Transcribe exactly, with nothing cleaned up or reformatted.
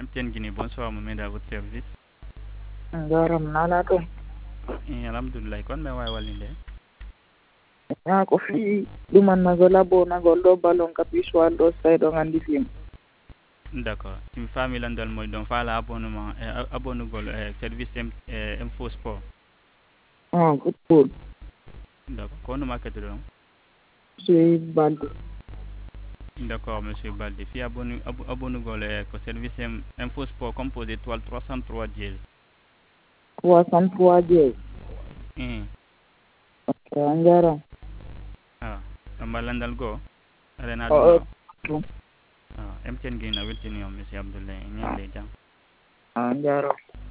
M T N Guinée, bonsoir, me met à votre service. Garam nana to. Eh, alhamdulillah, kon me way walinde. Ya ko fi duman na gola bo na goldo balon kapiswa do stay do ngandi film. D'accord. Tim famille landal moy don fala abonnement eh, abonné gol eh, service M, eh, Info Sport. Ah, football. D'accord. Kono market don. C'est balde. D'accord, monsieur Baldi. Fi abonné ab, abonné gol eh, ko service M, Info Sport composé étoile trois cent trois dièse. trois cent trois dièse. Eh. Angara. Ah, amba landal go. Arena Oh, dum. oh. Ah, M T N Guinée na weltini on monsieur Abdoulaye. Nyande jam. Angara.